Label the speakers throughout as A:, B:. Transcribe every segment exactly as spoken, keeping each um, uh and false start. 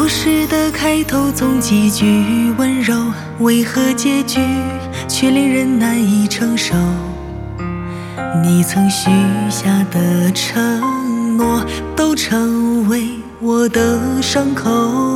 A: 事的开头总极具温柔，为何结局却令人难以承受？你曾许下的承诺，都成为我的伤口。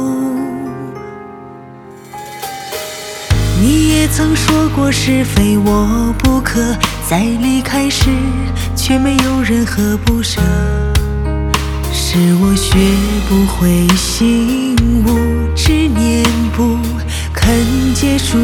A: 你也曾说过是非我不可，在离开时却没有任何不舍。是我学不会醒悟，执念不肯结束。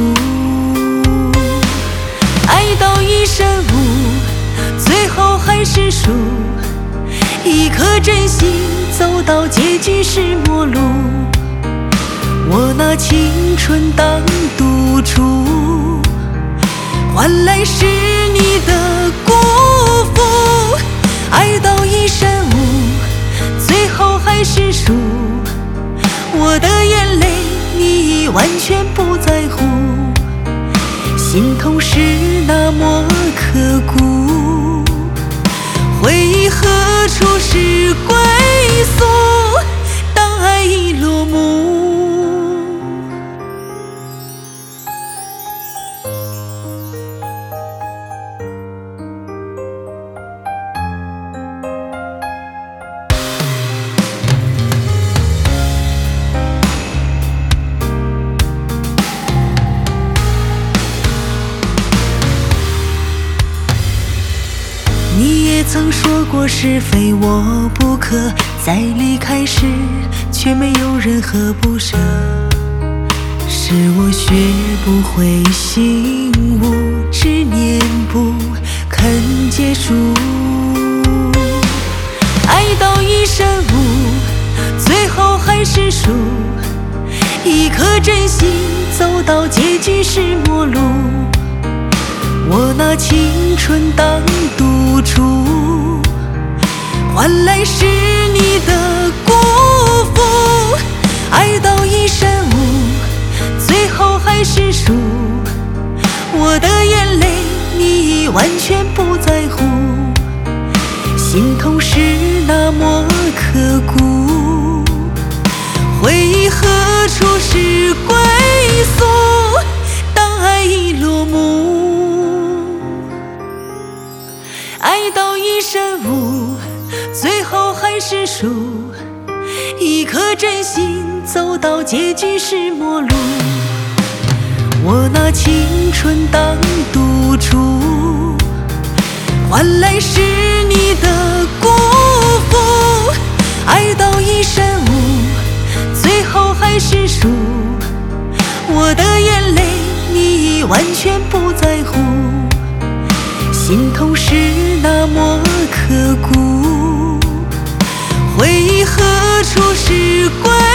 A: 爱到一身无，最后还是输。一颗真心走到结局是陌路。我拿青春当赌注，换来是你的辜负。爱到一身无，最后还是输。我的眼泪你完全不在乎，心痛是那么刻骨。回忆何处是归宿？当爱已落幕。你也曾说过是非我不可，在离开时却没有任何不舍。是我学不会醒悟，执念不肯结束。爱到一身无，最后还是输。一颗真心走到结局是陌路。我拿青春当赌注，换来是你的辜负。爱到一身无，最后还是输。我的眼泪你完全不在乎，心痛是那么刻骨。回忆何处是归宿？当爱已落幕。爱到一身无，最后还是输。一颗真心走到结局是陌路。我拿青春当赌注，换来是你的辜负。爱到一身无，最后还是输。我的眼泪你完全不在乎，心痛是那么刻骨。回忆何处是归